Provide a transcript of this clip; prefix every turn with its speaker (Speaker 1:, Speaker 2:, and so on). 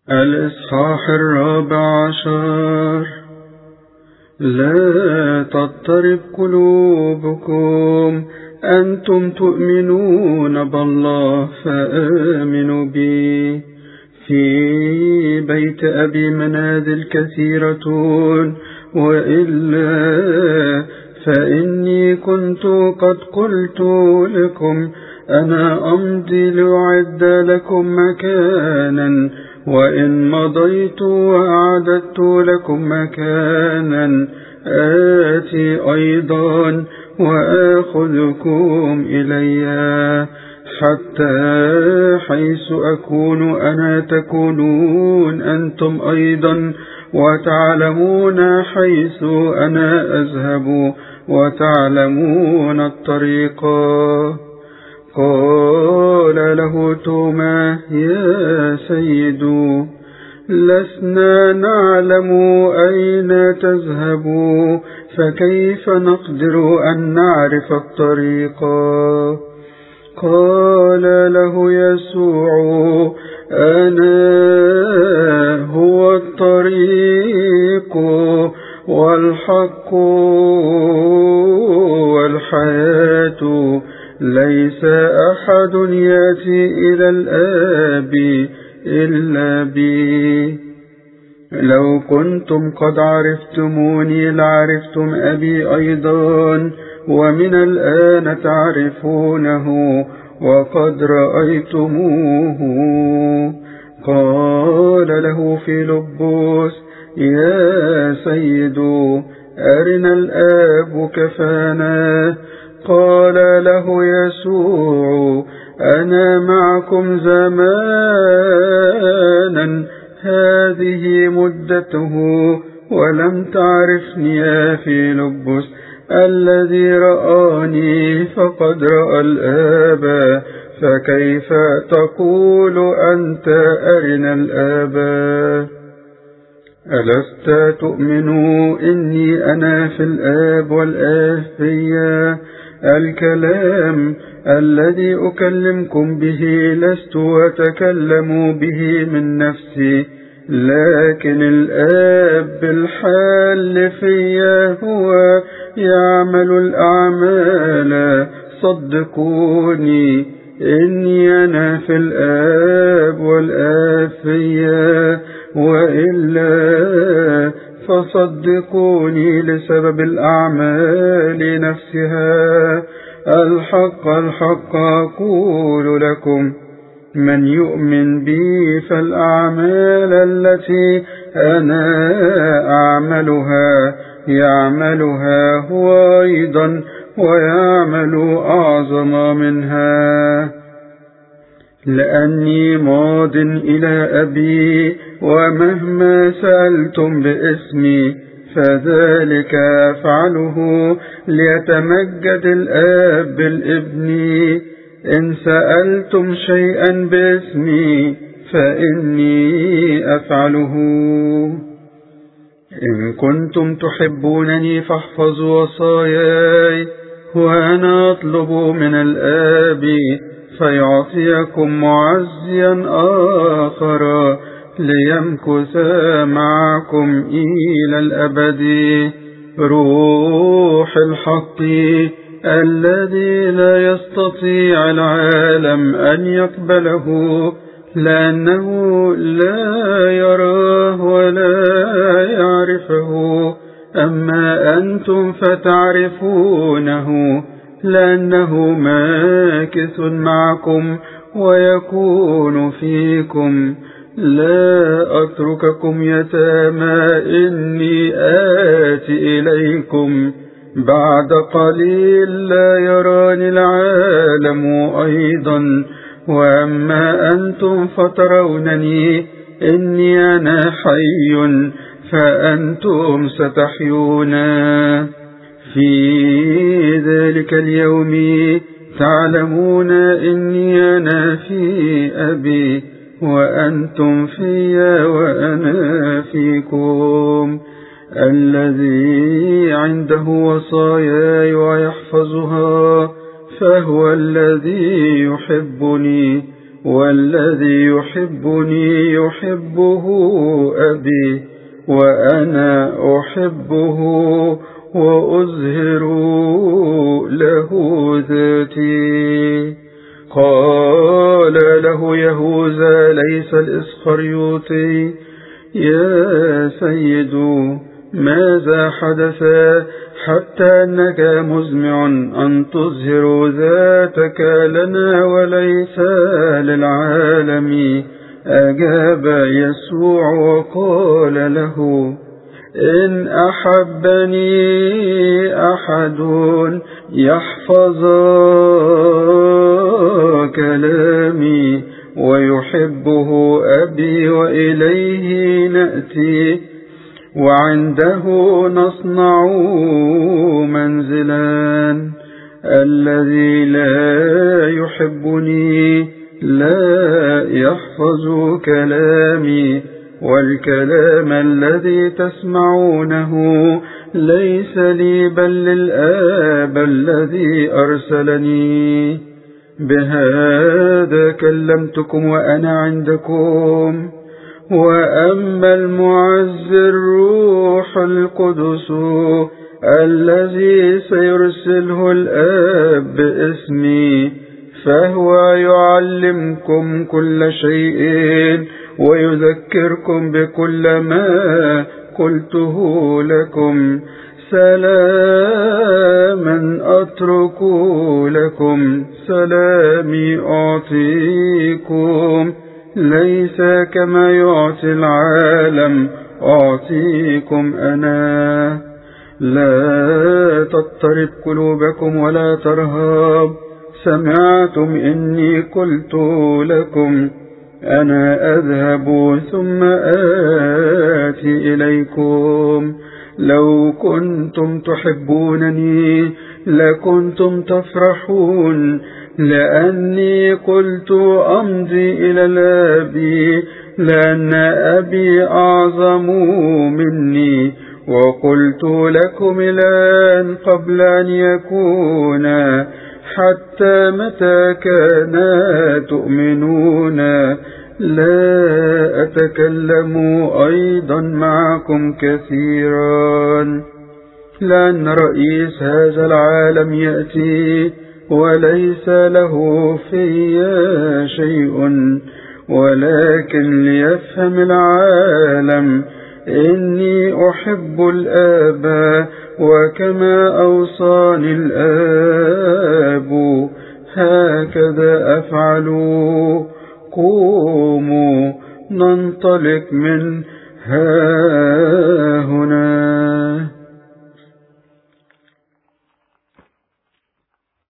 Speaker 1: الإصحاح 14. لا تضطرب قلوبكم، أنتم تؤمنون بالله فآمنوا بي. في بيت أبي منازل كثيرة، وإلا فإني كنت قد قلت لكم أنا أمضي لأعد لكم مكانا، وإن مضيت وأعددت لكم مكانا آتي أيضا وآخذكم إلي، حتى حيث أكون أنا تكونون أنتم أيضا، وتعلمون حيث أنا أذهب وتعلمون الطريق. قال له توما: يا سيد، لسنا نعلم أين تذهب، فكيف نقدر أن نعرف الطريق؟ قال له يسوع: أنا هو الطريق والحق والحياة، ليس أحد يأتي إلى الآب إلا بي. لو كنتم قد عرفتموني لعرفتم أبي أيضا، ومن الآن تعرفونه وقد رأيتموه. قال له فيلبس: يا سيد، أرنا الآب كفانا. قال له يسوع: أنا معكم زمانا، هذه مدته، ولم تعرفني يا فيلبس. الذي رآني فقد رأى الآب، فكيف تقول أنت أرنا الآب؟ ألست تؤمن إني أنا في الآب والآب فيا؟ الكلام الذي أكلمكم به لست أتكلم به من نفسي، لكن الآب بالحال فيا هو يعمل الأعمال. صدقوني إني أنا في الآب والآب فيا، وإلا فصدقوني لسبب الأعمال نفسها. الحق الحق أقول لكم، من يؤمن بي فالأعمال التي أنا أعملها يعملها هو أيضا، ويعمل أعظم منها، لأني ماض إلى أبي، ومهما سألتم باسمي فذلك أفعله ليتمجد الآب بالابن. إن سألتم شيئا باسمي فإني أفعله. إن كنتم تحبونني فاحفظوا وصاياي، وأنا أطلب من الآب فيعطيكم معزيا آخر ليمكث معكم إلى الأبد، روح الحق الذي لا يستطيع العالم أن يقبله، لأنه لا يراه ولا يعرفه، أما أنتم فتعرفونه، لأنه ماكث معكم ويكون فيكم. لا أترككم يتامى، إني آتي إليكم. بعد قليل لا يراني العالم أيضا، وأما أنتم فترونني، إني أنا حي فأنتم ستحيون. في ذلك اليوم تعلمون إني أنا في أبي، وأنتم في وأنا فيكم. الذي عنده وصاياي ويحفظها فهو الذي يحبني، والذي يحبني يحبه أبي، وأنا أحبه وأظهر له ذاتي. قال له يهوذا ليس الإسخريوطي: يا سيد، ماذا حدث حتى أنك مزمع أن تظهر ذاتك لنا وليس للعالم؟ أجاب يسوع وقال له: إن أحبني أحد يحفظ كلامي ويحبه أبي، وإليه نأتي وعنده نصنع منزلا. الذي لا يحبني لا يحفظ كلامي، والكلام الذي تسمعونه ليس لي بل للآب الذي أرسلني. بهذا كلمتكم وأنا عندكم. وأما المعز الروح القدس الذي سيرسله الآب باسمي، فهو يعلمكم كل شيء ويذكركم بكل ما قلته لكم. سلاما أترك لكم، سلامي أعطيكم، ليس كما يعطي العالم أعطيكم أنا. لا تضطرب قلوبكم ولا ترهب. سمعتم إني قلت لكم: أنا أذهب ثم آتي إليكم. لو كنتم تحبونني لكنتم تفرحون، لأني قلت أمضي إلى الآب، لأن أبي أعظم مني. وقلت لكم الآن قبل أن يكون، حتى متى كان تؤمنون. لا أتكلم أيضا معكم كثيرا، لأن رئيس هذا العالم يأتي وليس له في شيء، ولكن ليفهم العالم إني أحب الآب، وكما أوصاني الآب هكذا أفعل. قوموا ننطلق من ها هنا.